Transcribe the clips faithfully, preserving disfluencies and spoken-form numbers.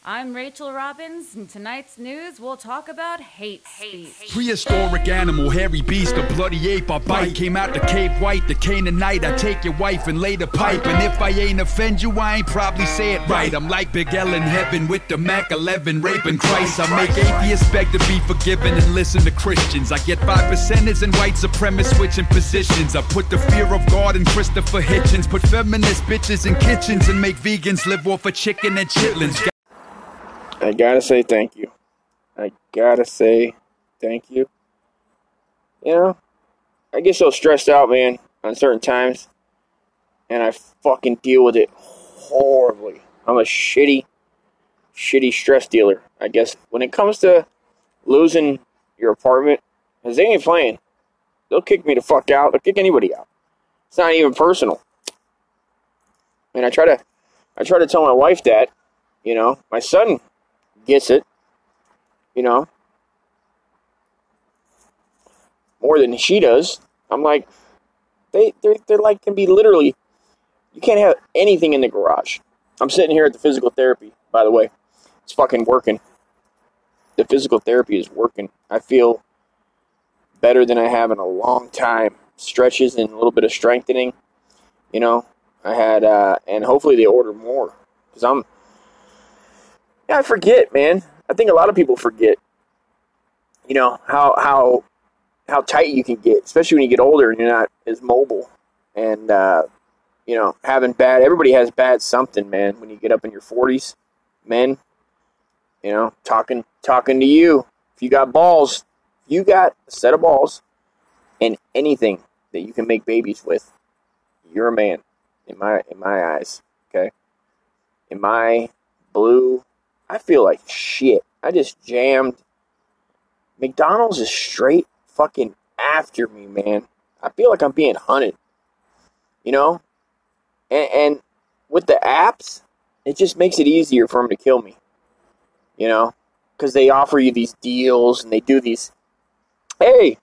I'm Rachel Robbins, and tonight's news, we'll talk about hate speech. Prehistoric animal, hairy beast, a bloody ape I bite. Came out the cave white, the Canaanite. I take your wife and lay the pipe. And if I ain't offend you, I ain't probably say it right. I'm like Big L in heaven with the Mac eleven, raping Christ. I make atheists beg to be forgiven and listen to Christians. I get five percenters and white supremacists switching positions. I put the fear of God in Christopher Hitchens. Put feminist bitches in kitchens and make vegans live off of chicken and chitlins. I gotta say thank you. I gotta say thank you. You know, I get so stressed out, man, on certain times, and I fucking deal with it horribly. I'm a shitty, shitty stress dealer, I guess. When it comes to losing your apartment, because they ain't playing. They'll kick me the fuck out. They'll kick anybody out. It's not even personal. And I try to, I try to tell my wife that, you know, my son gets it, you know, more than she does. I'm like, they, they're, they're like, can be literally, you can't have anything in the garage. I'm sitting here at the physical therapy, by the way. It's fucking working. The physical therapy is working. I feel better than I have in a long time. Stretches and a little bit of strengthening, you know. I had, uh, and hopefully they order more, because I'm, yeah, I forget, man. I think a lot of people forget, you know, how how how tight you can get, especially when you get older and you're not as mobile. And, uh, you know, having bad, everybody has bad something, man, when you get up in your forties. Men, you know, talking talking to you. If you got balls, you got a set of balls and anything that you can make babies with, you're a man, in my in my eyes, okay? In my blue... I feel like shit. I just jammed. McDonald's is straight fucking after me, man. I feel like I'm being hunted. You know? And, and with the apps, it just makes it easier for them to kill me. You know? Because they offer you these deals and they do these. Hey!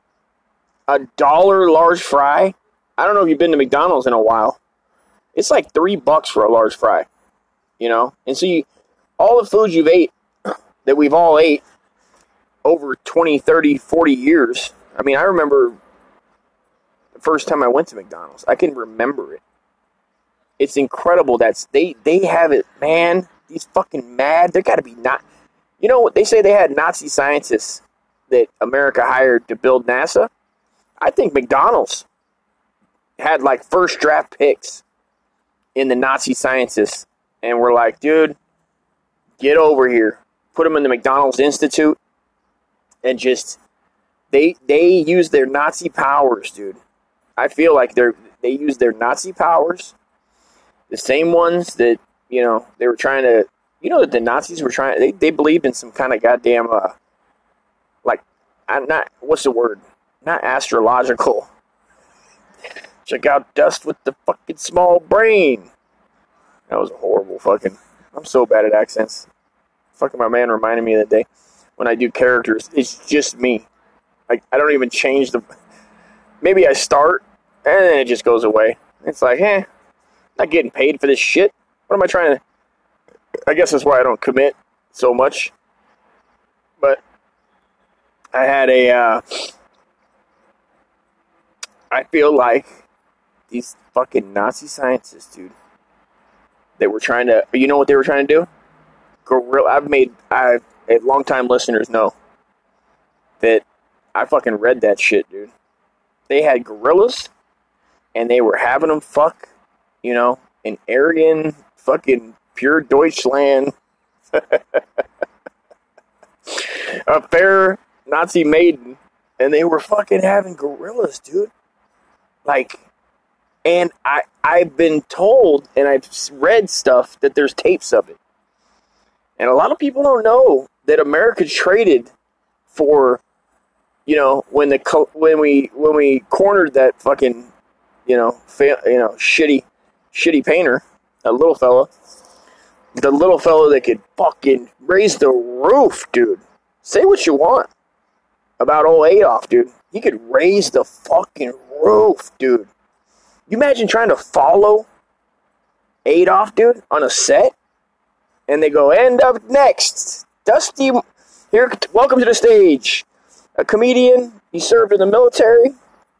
A dollar large fry? I don't know if you've been to McDonald's in a while. It's like three bucks for a large fry. You know? And so you... all the food you've ate, that we've all ate over twenty, thirty, forty years. I mean, I remember the first time I went to McDonald's. I can remember it. It's incredible that they, they have it, man. These fucking mad, they gotta be not. You know what? They say they had Nazi scientists that America hired to build NASA. I think McDonald's had like first draft picks in the Nazi scientists. And we're like, dude, get over here. Put them in the McDonald's Institute. And just, they they use their Nazi powers, dude. I feel like they're they use their Nazi powers. The same ones that, you know, they were trying to, you know, that the Nazis were trying, they, they believed in some kind of goddamn, uh, like, I'm not, what's the word? Not astrological. Check out Dust with the fucking small brain. That was a horrible fucking, I'm so bad at accents. Fucking my man reminded me of the day when I do characters, it's just me. Like, I don't even change the, maybe I start and then it just goes away. It's like, eh, not getting paid for this shit. What am I trying to, I guess that's why I don't commit so much. But I had a, uh, I feel like these fucking Nazi scientists, dude, they were trying to, you know what they were trying to do? Gorilla, I've made, I've, long-time listeners know that I fucking read that shit, dude. They had gorillas, and they were having them fuck, you know, an Aryan fucking pure Deutschland, a fair Nazi maiden, and they were fucking having gorillas, dude. Like, and I, I've been told, and I've read stuff, that there's tapes of it. And a lot of people don't know that America traded for, you know, when the when we when we cornered that fucking, you know, fa- you know, shitty, shitty painter, that little fella, the little fella that could fucking raise the roof, dude. Say what you want about old Adolf, dude. He could raise the fucking roof, dude. You imagine trying to follow Adolf, dude, on a set? And they go, and up next, Dusty, here, welcome to the stage. A comedian, he served in the military.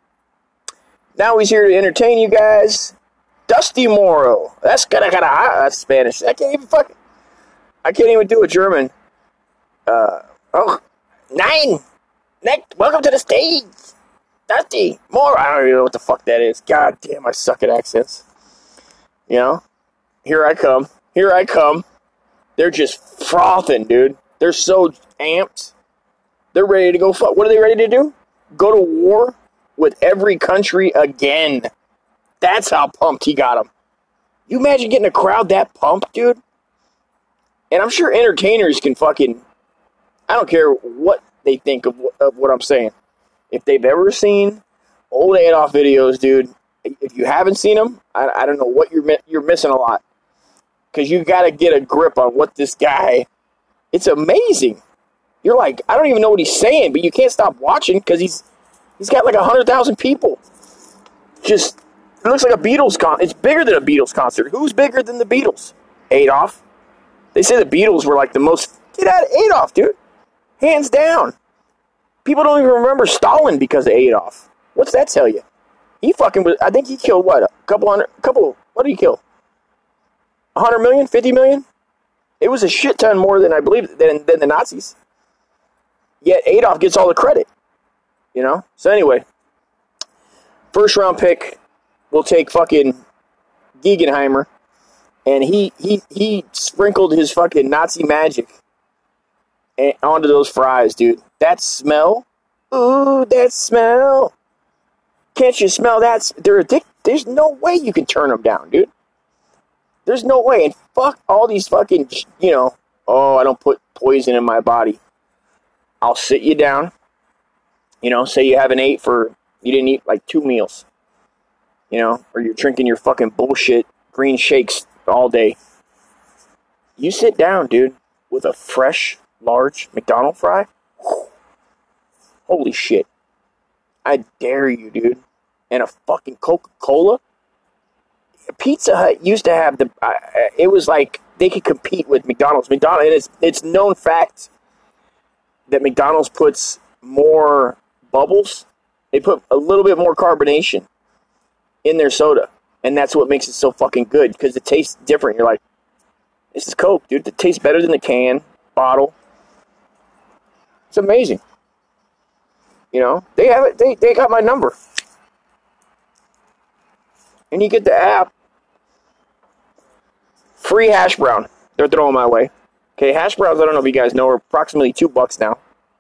Now he's here to entertain you guys. Dusty Morrow. That's kind of kind of that's Spanish. I can't even fucking. I can't even do a German. Uh oh, nine. Next, welcome to the stage, Dusty Morrow. I don't even know what the fuck that is. God damn, I suck at accents. You know, here I come. Here I come. They're just frothing, dude. They're so amped. They're ready to go. Fuck. What are they ready to do? Go to war with every country again. That's how pumped he got them. You imagine getting a crowd that pumped, dude? And I'm sure entertainers can fucking... I don't care what they think of, of what I'm saying. If they've ever seen old Adolf videos, dude, if you haven't seen them, I, I don't know what you're you're missing a lot. Because you got to get a grip on what this guy... It's amazing. You're like, I don't even know what he's saying, but you can't stop watching because he's he's got like one hundred thousand people. Just... It looks like a Beatles concert. It's bigger than a Beatles concert. Who's bigger than the Beatles? Adolf. They say the Beatles were like the most... Get out of Adolf, dude. Hands down. People don't even remember Stalin because of Adolf. What's that tell you? He fucking was... I think he killed, what? A couple hundred... A couple... What did he kill? one hundred million? fifty million? It was a shit ton more than I believe than, than the Nazis. Yet Adolf gets all the credit. You know? So anyway. First round pick... We'll take fucking Guggenheimer, and he he he sprinkled his fucking Nazi magic onto those fries, dude. That smell, ooh, that smell. Can't you smell that? They're addicted. There's no way you can turn them down, dude. There's no way. And fuck all these fucking, you know, oh, I don't put poison in my body. I'll sit you down. You know, say you haven't ate for, you didn't eat like two meals. You know, or you're drinking your fucking bullshit green shakes all day. You sit down, dude, with a fresh, large McDonald's fry. Holy shit. I dare you, dude. And a fucking Coca-Cola. Pizza Hut used to have the... Uh, it was like they could compete with McDonald's. McDonald's, and it's, it's known fact that McDonald's puts more bubbles. They put a little bit more carbonation in their soda, and that's what makes it so fucking good, because it tastes different. You're like, this is Coke, dude. It tastes better than the can, bottle. It's amazing. You know, they have it. They, they got my number. And you get the app. Free hash brown. They're throwing my way. Okay, hash browns, I don't know if you guys know, are approximately two bucks now.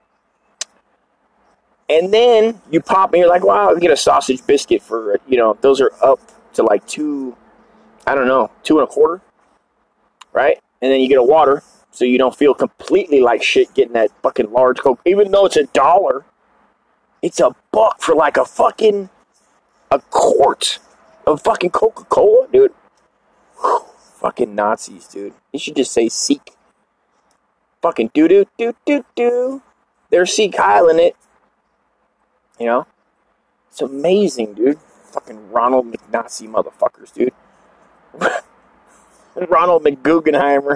And then you pop and you're like, wow, you get a sausage biscuit for, you know, those are up to like two, I don't know, two and a quarter, right? And then you get a water, so you don't feel completely like shit getting that fucking large Coke. Even though it's a dollar, it's a buck for like a fucking, a quart of fucking Coca-Cola, dude. Whew. Fucking Nazis, dude. You should just say Sikh. Fucking doo-doo-doo-doo-doo. They're Sikh Highland it. You know? It's amazing, dude. Fucking Ronald McNazi motherfuckers, dude. Ronald McGuggenheimer.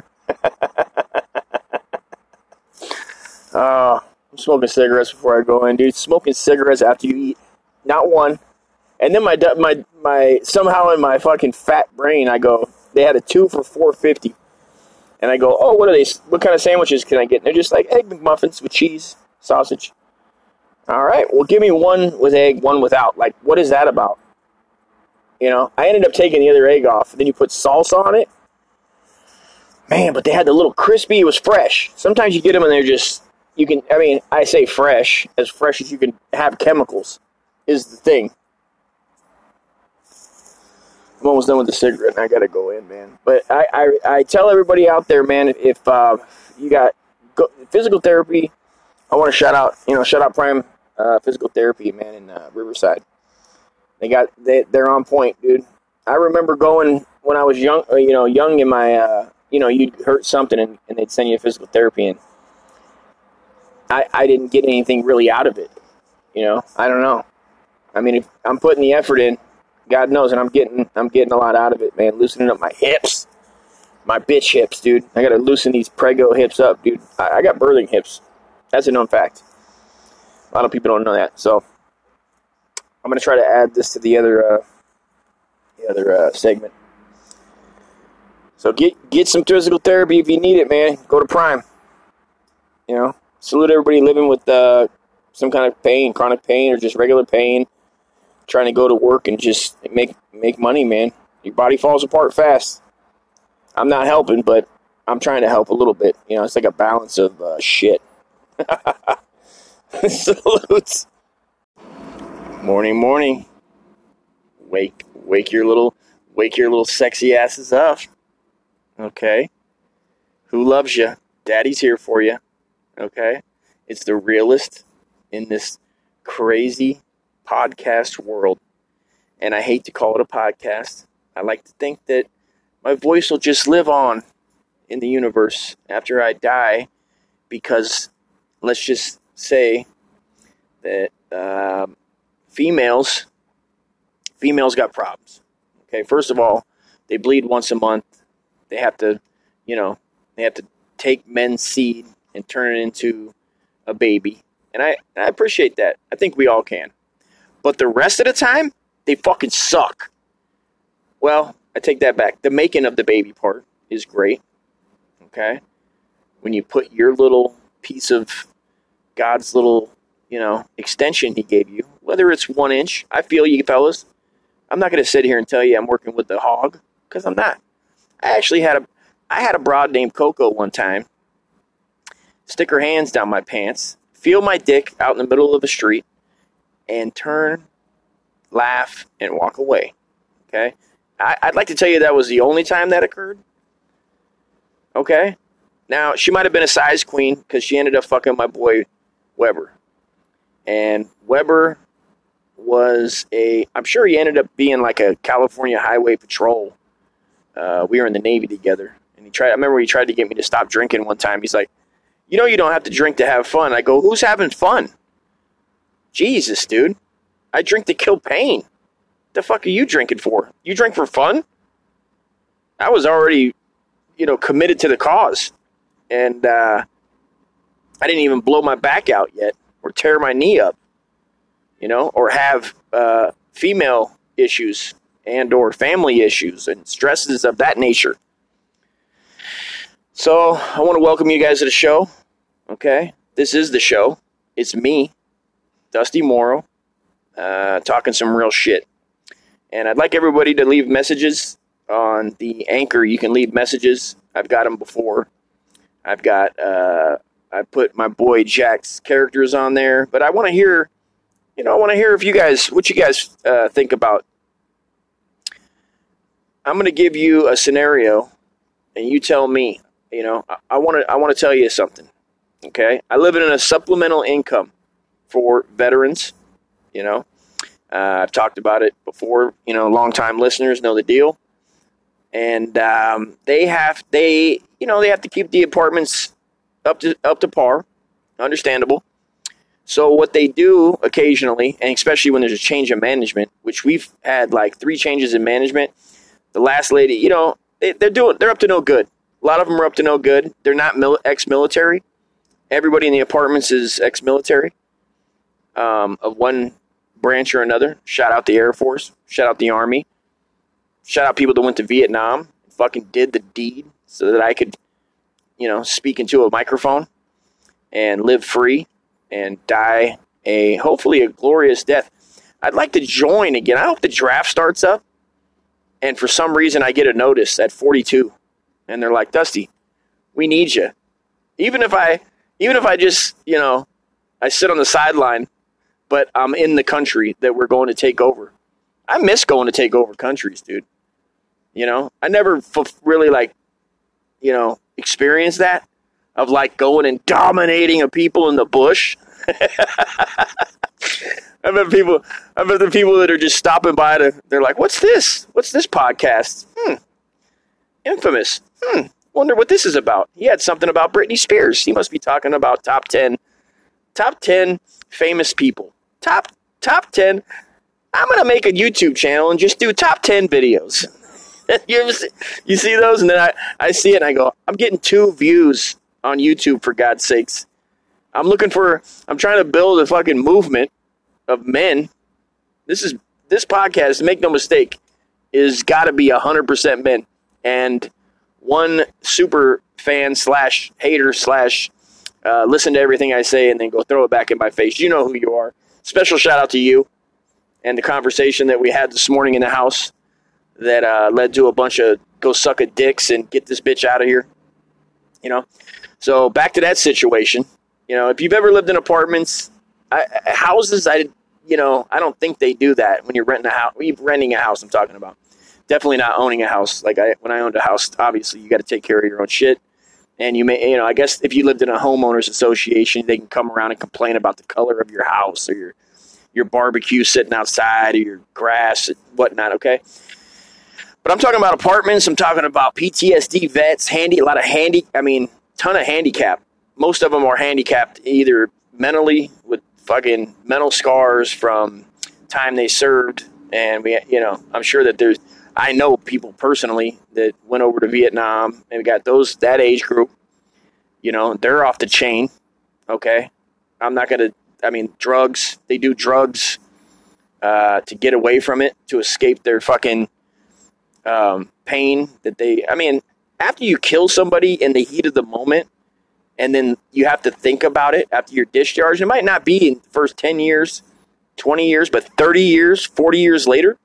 uh, I'm smoking cigarettes before I go in, dude. Smoking cigarettes after you eat. Not one. And then my, my, my, somehow in my fucking fat brain, I go, they had a two for four fifty. And I go, oh, what are they, what kind of sandwiches can I get? And they're just like, egg McMuffins with cheese, sausage. All right, well, give me one with egg, one without. Like, what is that about? You know, I ended up taking the other egg off. Then you put salsa on it. Man, but they had the little crispy. It was fresh. Sometimes you get them and they're just, you can, I mean, I say fresh, as fresh as you can have chemicals is the thing. I'm almost done with the cigarette and I got to go in, man. But I, I, I tell everybody out there, man, if uh, you got go, physical therapy, I want to shout out, you know, shout out Prime uh, Physical Therapy, man, in uh, Riverside. They got, they, they're on point, dude. I remember going when I was young, you know, young in my, uh, you know, you'd hurt something and, and they'd send you to physical therapy, and I, I didn't get anything really out of it. You know, I don't know. I mean, if I'm putting the effort in, God knows, and I'm getting, I'm getting a lot out of it, man. Loosening up my hips, My bitch hips, dude. I gotta loosen these prego hips up, dude. I, I got birthing hips. That's a known fact. A lot of people don't know that. So I'm gonna try to add this to the other uh, the other uh, segment. So get get some physical therapy if you need it, man. Go to Prime. You know, salute everybody living with uh, some kind of pain, chronic pain, or just regular pain. Trying to go to work and just make make money, man. Your body falls apart fast. I'm not helping, but I'm trying to help a little bit. You know, it's like a balance of uh, shit. Salutes. Morning, morning. Wake, wake your little, wake your little sexy asses up. Okay. Who loves you? Daddy's here for you. Okay. It's the realest in this crazy podcast world. And I hate to call it a podcast. I like to think that my voice will just live on in the universe after I die, because let's just say that um, females, females got problems. Okay, first of all, they bleed once a month. They have to, you know, they have to take men's seed and turn it into a baby. And I, I appreciate that. I think we all can. But the rest of the time, they fucking suck. Well, I take that back. The making of the baby part is great. Okay? When you put your little piece of God's little, you know, extension he gave you, whether it's one inch, I feel you fellas. I'm not going to sit here and tell you I'm working with the hog, because I'm not. I actually had a, I had a broad named Coco one time stick her hands down my pants, feel my dick out in the middle of the street, and turn, laugh, and walk away. Okay? I, I'd like to tell you that was the only time that occurred. Okay? Now, she might have been a size queen because she ended up fucking my boy Weber. And Weber was a, I'm sure he ended up being like a California Highway Patrol. Uh, we were in the Navy together. And he tried, I remember he tried to get me to stop drinking one time. He's like, you know you don't have to drink to have fun. I go, who's having fun? Jesus, dude. I drink to kill pain. The fuck are you drinking for? You drink for fun? I was already, you know, committed to the cause. And uh, I didn't even blow my back out yet or tear my knee up, you know, or have uh, female issues and or family issues and stresses of that nature. So I want to welcome you guys to the show. Okay, this is the show. It's me, Dusty Morrow, uh, talking some real shit. And I'd like everybody to leave messages on the Anchor. You can leave messages. I've got them before. I've got, uh, I put my boy Jack's characters on there. But I want to hear, you know, I want to hear if you guys, what you guys uh, think about. I'm going to give you a scenario, and you tell me. You know, I want to I want to tell you something. Okay, I live in a supplemental income for veterans. You know, uh, I've talked about it before. You know, longtime listeners know the deal. And um, they have they you know they have to keep the apartments up to up to par. Understandable. So what they do occasionally, and especially when there's a change of management, which we've had like three changes in management. The last lady, you know, they, they're doing they're up to no good. A lot of them are up to no good. They're not mil- ex-military. Everybody in the apartments is ex-military um, of one branch or another. Shout out the Air Force. Shout out the Army. Shout out people that went to Vietnam and fucking did the deed so that I could, you know, speak into a microphone and live free and die a, hopefully a glorious death. I'd like to join again. I hope the draft starts up and for some reason I get a notice at forty-two. And they're like, Dusty, we need you. Even if I, even if I just, you know, I sit on the sideline, but I'm in the country that we're going to take over. I miss going to take over countries, dude. You know, I never f- really like, you know, experienced that of like going and dominating a people in the bush. I bet people, I bet the people that are just stopping by to, they're like, what's this? What's this podcast? Hmm. Infamous. Hmm. Wonder what this is about. He had something about Britney Spears. He must be talking about top ten. Top ten famous people. Top top ten. I'm going to make a YouTube channel and just do top ten videos. you ever see, you see those? And then I, I see it and I go, I'm getting two views on YouTube, for God's sakes. I'm looking for, I'm trying to build a fucking movement of men. This is, this podcast, make no mistake, is got to be one hundred percent men. And one super fan slash hater slash uh, listen to everything I say and then go throw it back in my face. You know who you are. Special shout out to you and the conversation that we had this morning in the house that uh, led to a bunch of go suck a dicks and get this bitch out of here. You know? So back to that situation. You know, if you've ever lived in apartments, I, houses, I, you know, I don't think they do that when you're renting a house. When you're renting a house, I'm talking about. Definitely not owning a house. Like I, when I owned a house, obviously you got to take care of your own shit. And you may, you know, I guess if you lived in a homeowners association, they can come around and complain about the color of your house or your, your barbecue sitting outside or your grass and whatnot. Okay. But I'm talking about apartments. I'm talking about P T S D vets, handy, a lot of handy, I mean, ton of handicap. Most of them are handicapped either mentally with fucking mental scars from time they served. And we, you know, I'm sure that there's, I know people personally that went over to Vietnam and got those, that age group, you know, they're off the chain. Okay. I'm not going to, I mean, drugs, they do drugs uh, to get away from it, to escape their fucking um, pain that they, I mean, after you kill somebody in the heat of the moment and then you have to think about it after you're discharged, it might not be in the first ten years, twenty years, but thirty years, forty years later,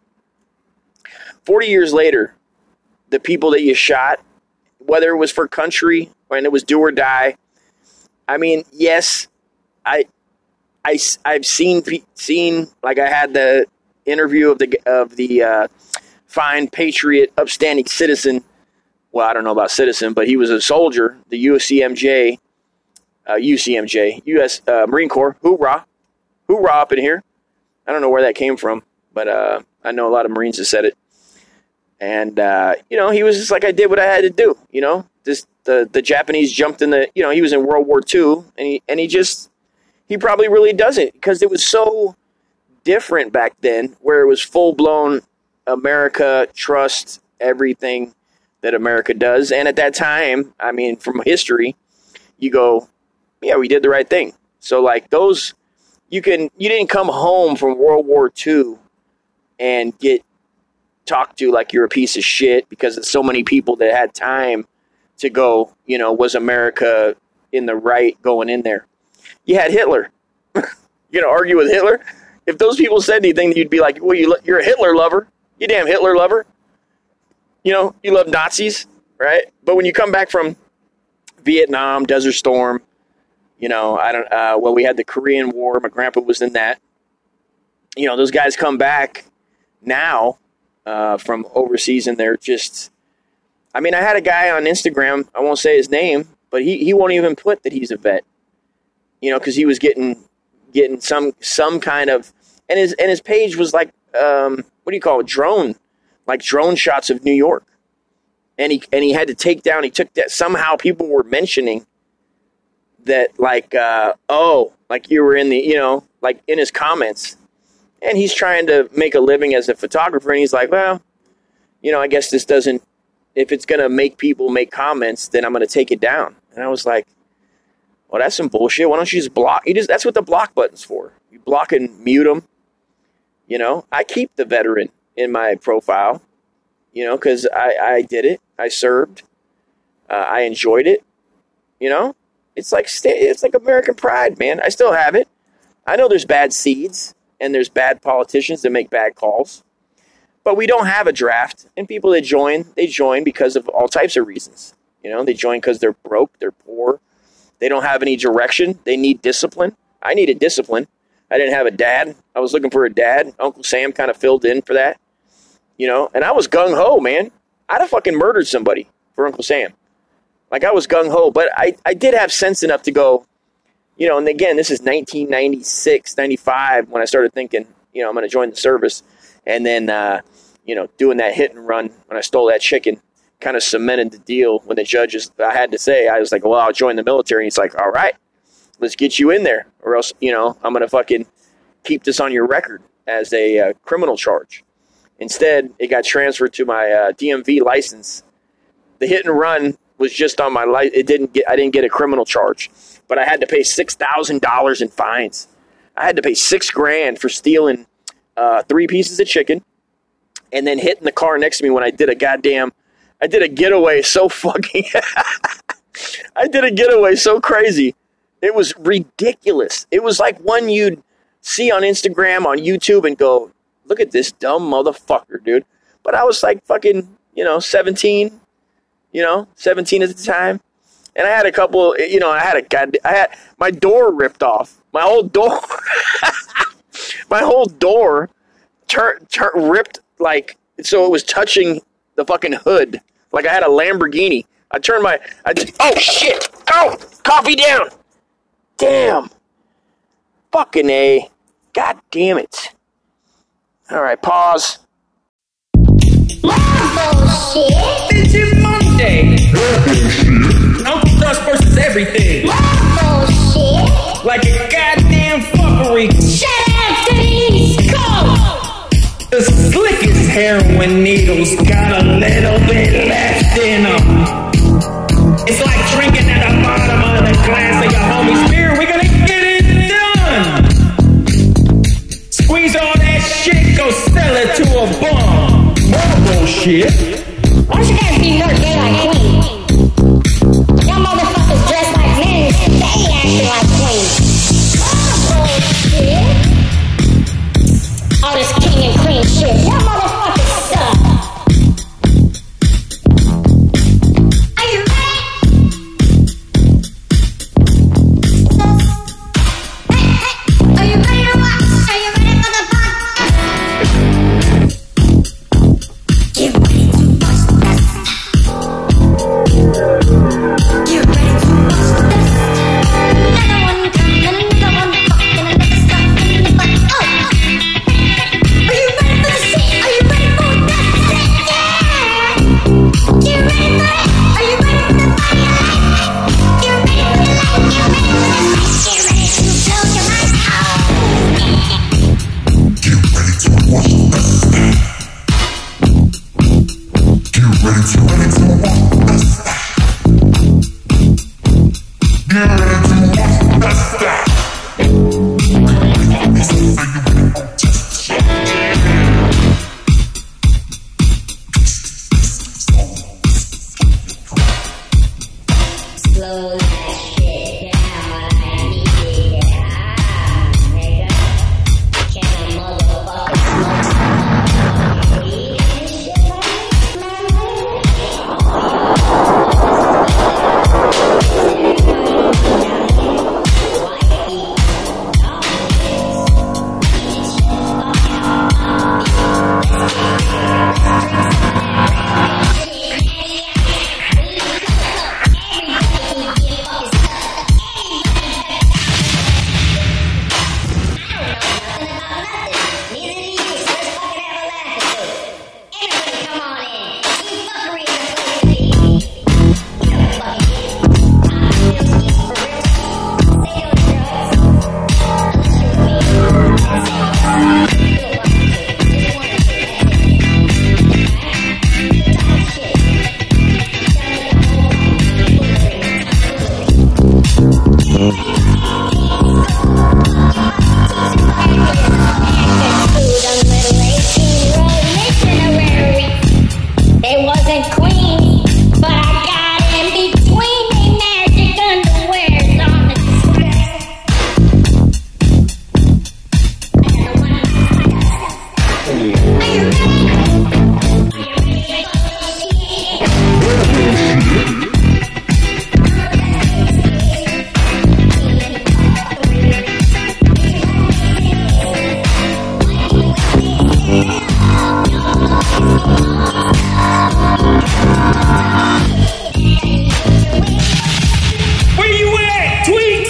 forty years later, the people that you shot, whether it was for country and it was do or die, I mean, yes, I, I, I've seen, seen like I had the interview of the, of the uh, fine patriot, upstanding citizen. Well, I don't know about citizen, but he was a soldier, the U S C M J, uh, U C M J, U S Uh, Marine Corps, hoorah, hoorah up in here. I don't know where that came from, but uh, I know a lot of Marines have said it. And, uh, you know, he was just like, I did what I had to do, you know. This, the, the Japanese jumped in the, you know, he was in World War Two, and he, and he just, he probably really doesn't, because it was so different back then, where it was full-blown America, trust everything that America does. And at that time, I mean, from history, you go, yeah, we did the right thing. So, like, those... You can. You didn't come home from World War Two and get talked to like you're a piece of shit because there's so many people that had time to go, you know, was America in the right going in there? You had Hitler. You're going to argue with Hitler? If those people said anything, you'd be like, well, you, you're a Hitler lover. You damn Hitler lover. You know, you love Nazis, right? But when you come back from Vietnam, Desert Storm, you know, I don't, uh, well, we had the Korean War. My grandpa was in that. You know, those guys come back now uh, from overseas and they're just, I mean, I had a guy on Instagram, I won't say his name, but he, he won't even put that he's a vet, you know, because he was getting, getting some, some kind of, and his, and his page was like, um, what do you call it? Drone, like drone shots of New York. And he, and he had to take down, he took that, somehow people were mentioning that like, uh, oh, like you were in the, you know, like in his comments, and he's trying to make a living as a photographer. And he's like, well, you know, I guess this doesn't, if it's going to make people make comments, then I'm going to take it down. And I was like, well, that's some bullshit. Why don't you just block? You just, that's what the block button's for. You block and mute them. You know, I keep the veteran in my profile, you know, cause I, I did it. I served, uh, I enjoyed it, you know. It's like it's like American pride, man. I still have it. I know there's bad seeds and there's bad politicians that make bad calls, but we don't have a draft. And people that join, they join because of all types of reasons. You know, they join because they're broke, they're poor, they don't have any direction, they need discipline. I needed discipline. I didn't have a dad. I was looking for a dad. Uncle Sam kind of filled in for that, you know. And I was gung ho, man. I'd have fucking murdered somebody for Uncle Sam. Like, I was gung-ho, but I, I did have sense enough to go, you know, and again, this is nineteen ninety-six, ninety-five, when I started thinking, you know, I'm going to join the service. And then, uh, you know, doing that hit and run when I stole that chicken kind of cemented the deal when the judges, I had to say, I was like, well, I'll join the military. And he's like, all right, let's get you in there, or else, you know, I'm going to fucking keep this on your record as a uh, criminal charge. Instead, it got transferred to my uh, D M V license. The hit and run was just on my license. It didn't get. I didn't get a criminal charge, but I had to pay six thousand dollars in fines. I had to pay six grand for stealing uh, three pieces of chicken, and then hitting the car next to me when I did a goddamn. I did a getaway so fucking. I did a getaway so crazy. It was ridiculous. It was like one you'd see on Instagram, on YouTube, and go, look at this dumb motherfucker, dude. But I was like fucking, you know, seventeen, you know, seventeen at the time. And I had a couple, you know, I had a god, I had my door ripped off. My whole door, my whole door tur- tur- ripped like, so it was touching the fucking hood. Like I had a Lamborghini. I turned my, I, oh shit, oh, coffee down. Damn. Fucking A. God damn it. All right, pause. Bullshit. It's your Monday. Uncle Dust versus everything. Bullshit. Like a goddamn fuckery. Shut up to these coats. The slickest heroin needles got a little bit left in them. It's like drinking at the bottom of the glass of your homie's beer. We're gonna get it done. Squeeze all that shit, go sell it to a bum. More bullshit. Why don't you guys be more gay like Queen? Y'all motherfuckers dress like men, stay acting like queens. Bullshit. All this king and queen shit. Y'all motherfuckers suck. Are you ready? Hey, hey, are you ready to watch? Are you ready for the podcast? Get ready to watch this. Get ready to watch this. Another one coming, another one fucking, another stuff in the butt. Oh! Are you ready for the shit? Are you ready for that shit? Yeah! You ready for it? Are you ready for the party life? You ready for the life? You ready for the life? You ready to blow your mind out? Get ready to watch this. Get ready to ready to watch this. Get ready to watch this. Slow that shit down. I need to get high, nigga. Can a motherfucker smoke some weed and shit like They wasn't queen, but I got in between they magic underwears on the dress. I got the one. Are you ready? Are you ready for Where you at, Tweet?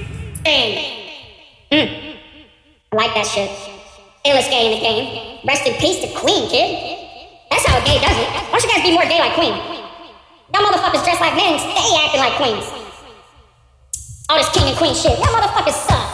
Mm. I like that shit. Illest gay in the game. Rest in peace to Queen, kid. That's how a gay does it. Why don't you guys be more gay like Queen? Y'all motherfuckers dress like men, stay acting like queens. All this king and queen shit. Y'all motherfuckers suck.